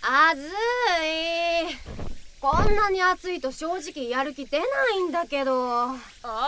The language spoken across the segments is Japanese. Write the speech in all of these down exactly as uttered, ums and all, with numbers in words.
あずい。こんなに暑いと正直やる気出ないんだけど。おいレ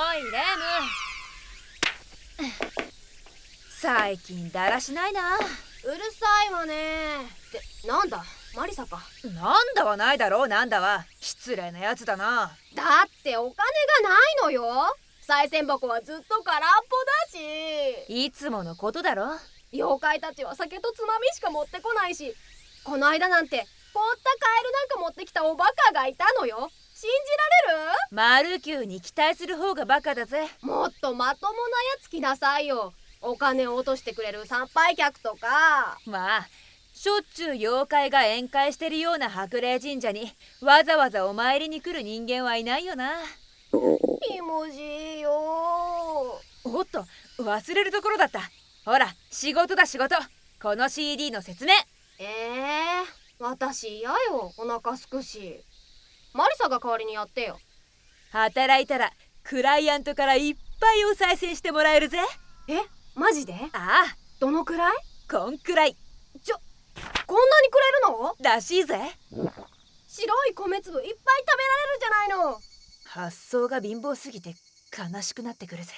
ム、最近だらしないな。 うるさいわね。ってなんだマリサか。 なんだはないだろう。なんだは失礼なやつだな。 だってお金がないのよ。賽銭箱はずっと空っぽだし。 いつものことだろ。 妖怪たちは酒とつまみしか持ってこないし、この間なんて凍ったカエルなんか持ってきたおバカがいたのよ。信じられる？ マルキューに期待する方がバカだぜ。 もっとまともなやつ来なさいよ。お金を落としてくれる参拝客とか。 まあしょっちゅう妖怪が宴会してるような白麗神社にわざわざお参りに来る人間はいないよな。 ひもじいよ。 おっと忘れるところだった。ほら仕事だ仕事。この シーディー の説明。 えー、私嫌よ。お腹すくし。マリサが代わりにやってよ。 働いたらクライアントからいっぱいお賽銭してもらえるぜ。 え、マジで？ ああ、 どのくらい？ こんくらい。 ちょ、こんなにくれるの？ らしいぜ。 白い米粒いっぱい食べられるじゃないの。 発想が貧乏すぎて悲しくなってくるぜ。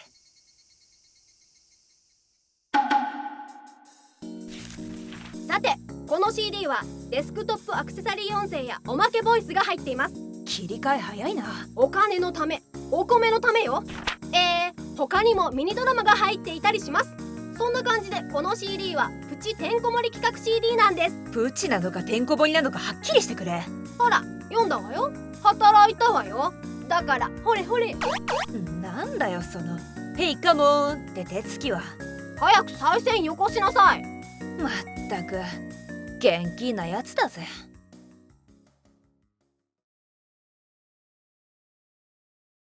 さてこの シーディー はデスクトップアクセサリー音声やおまけボイスが入っています。 切り替え早いな。 お金のため、お米のためよ。えー、他にもミニドラマが入っていたりします。そんな感じでこの シーディー はプチてんこ盛り企画 シーディー なんです。 プチなのかてんこ盛りなのかはっきりしてくれ。 ほら読んだわよ。働いたわよ。だからほれほれ。 なんだよその「ヘイカモン」って手つきは。 早く賽銭よこしなさい。 まったく現金なやつだぜ。